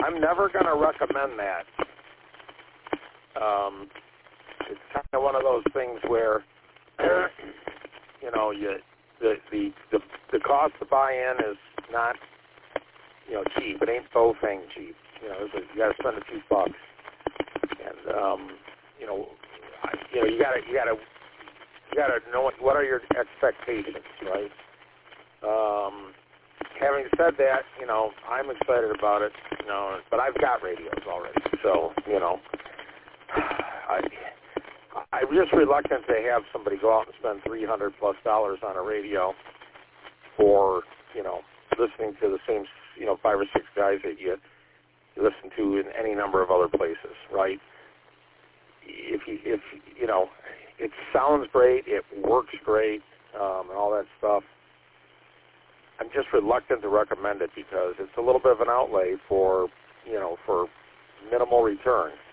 I'm never going to recommend that. It's kind of one of those things where, you know, the cost to buy in is not, you know, cheap. It ain't Bofang cheap. You know, you got to spend a few bucks, and you gotta know what are your expectations, right? Having said that, you know, I'm excited about it, you know, but I've got radios already, so, you know, I'm just reluctant to have somebody go out and spend $300+ on a radio for, you know, listening to the same, you know, 5 or 6 guys that you listen to in any number of other places, right? If you know, it sounds great, it works great, and all that stuff. I'm just reluctant to recommend it because it's a little bit of an outlay for, you know, for minimal return.